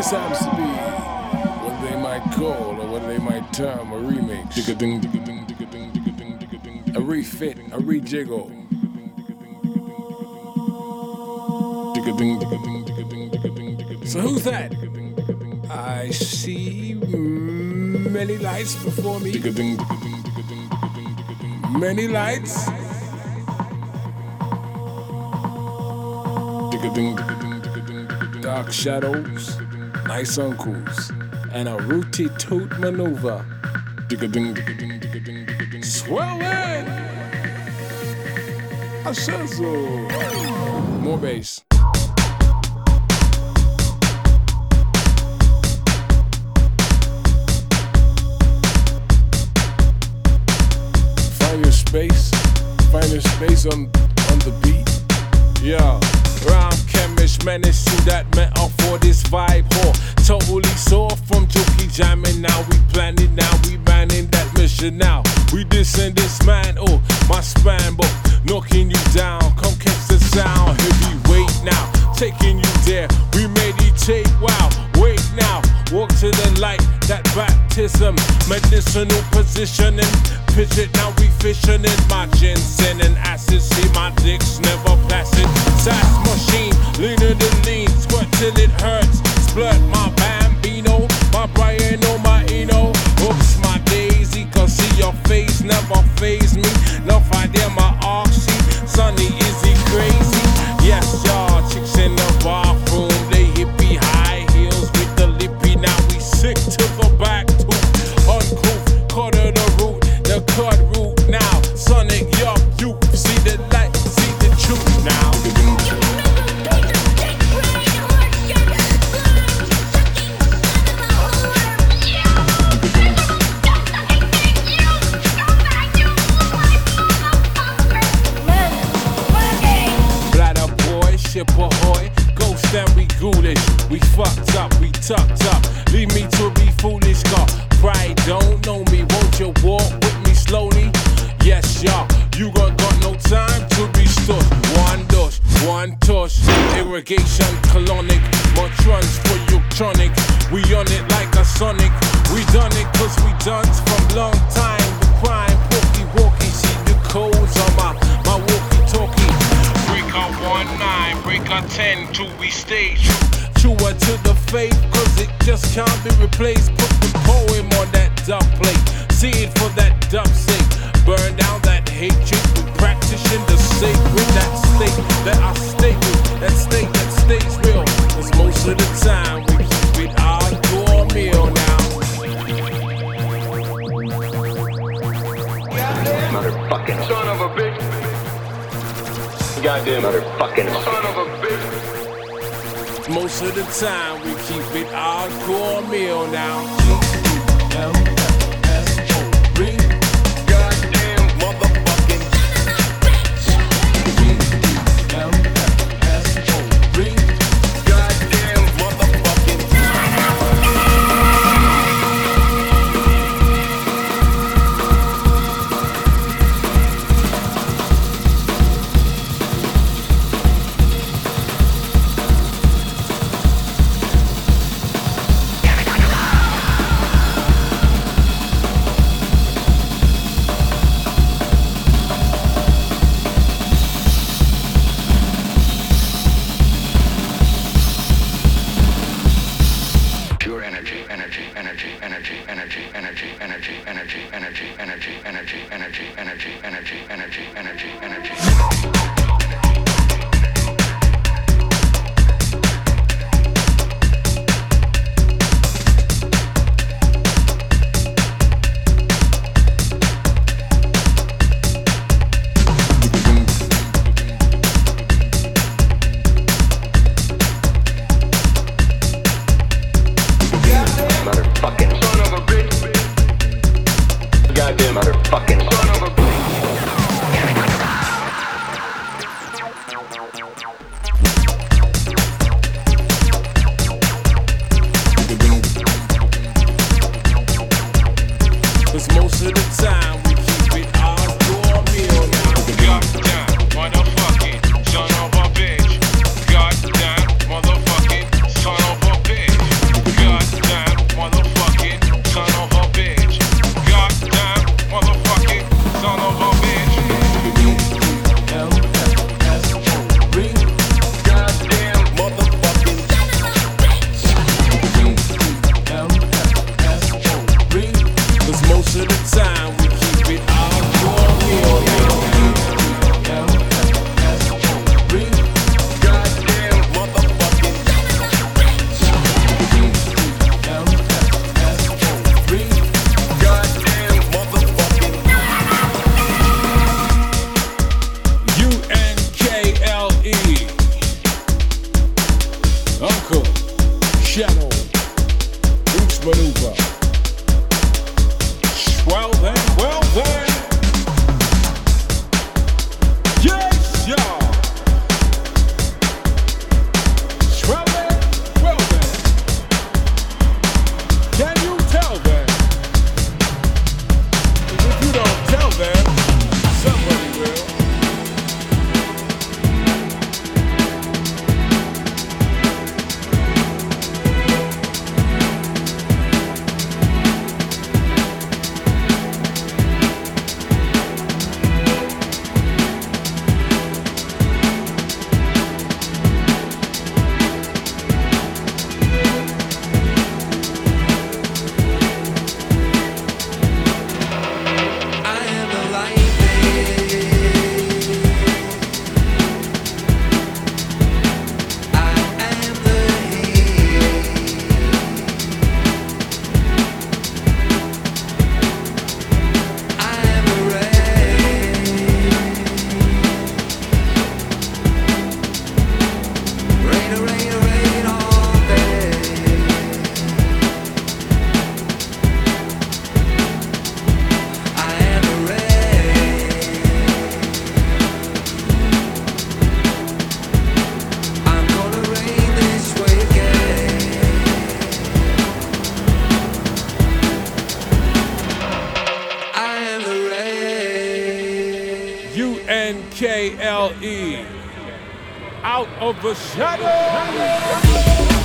happens to be what they might call or what they might term a remix. A refit, a rejiggle. So who's that? I see many lights before me. Many lights. Dark shadows, nice uncles, and a rooty toot maneuver. Swell in! I said so. More bass. Find your space on the beat. Yeah. Rhyme chemist, menace to that metaphor, this vibe whore. Totally sore from jokey jamming. Now we planning, now we manning that mission now. We dissing this man, oh, my span, but knocking you down. Come catch the sound, heavyweight now. Taking you there, we meditate, wow. Wait now, walk to the light, that baptism. Medicinal positioning, pitch it, now we fishing in my ginseng and acid. See my dick's never placid. Sass machine, leaner than lean, squirt till it hurts. Splurt my bambino, my Briano, my Eno. Oops, my daisy, cause see your face never faze me. Love idea, my oxy, sunny, is he crazy? Yes, y'all, chicks in the bathroom, they hippie high heels with the lippy. Now we sick to the back tooth, uncouth, cut of the root, the cut root now. Sonic, yup, you see the light, see the truth now. Ship ahoy, ghost and we ghoulish. We fucked up, we tucked up. Leave me to be foolish, car. Pride don't know me. Won't you walk with me slowly? Yes, y'all. You got no time to be stood. One dose, one touch. Irrigation colonic. Montrons for Eutronic. We on it like a sonic. We done it cause we done from long time. The crime, pokey walkie. See the codes on my walkie-talkie. Break a 1-9, break a 10 till we stay truer to the faith, cause it just can't be replaced. Put the poem on that dub plate, see it for that dub's sake. Burn down that hatred, we practicing the sacred. That state that I stay with, that state that stays real. Cause most of the time we keep it hardcore meal now. Motherfucking son of a bitch. Goddamn motherfucking son of a bitch. Most of the time we keep it hardcore meal now. Goddamn motherfucking goddamn motherfucking. Uncle Shadow Roots Maneuver. Well then. Yes, y'all. Well then. Can you tell them? If you don't tell them, somebody will. UNKLE, out of the shadow.